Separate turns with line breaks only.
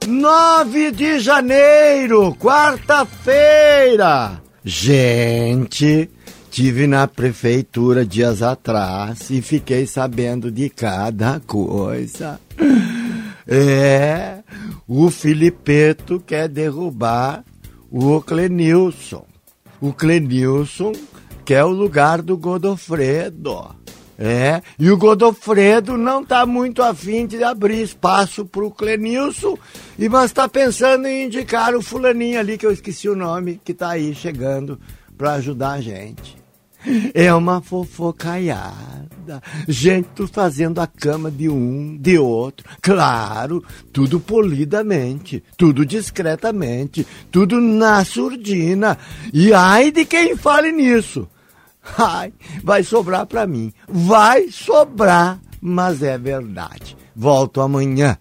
9 de janeiro, quarta-feira. Gente, tive na prefeitura dias atrás e fiquei sabendo de cada coisa. O Filipeto quer derrubar o Clenilson. O Clenilson quer o lugar do Godofredo. E o Godofredo não está muito afim de abrir espaço para o Clenilson, mas está pensando em indicar o fulaninho ali, que eu esqueci o nome, que está aí chegando para ajudar a gente. É uma fofocaiada, gente fazendo a cama de um, de outro, claro, tudo polidamente, tudo discretamente, tudo na surdina, e ai de quem fale nisso. Ai, vai sobrar pra mim. Vai sobrar, mas é verdade. Volto amanhã.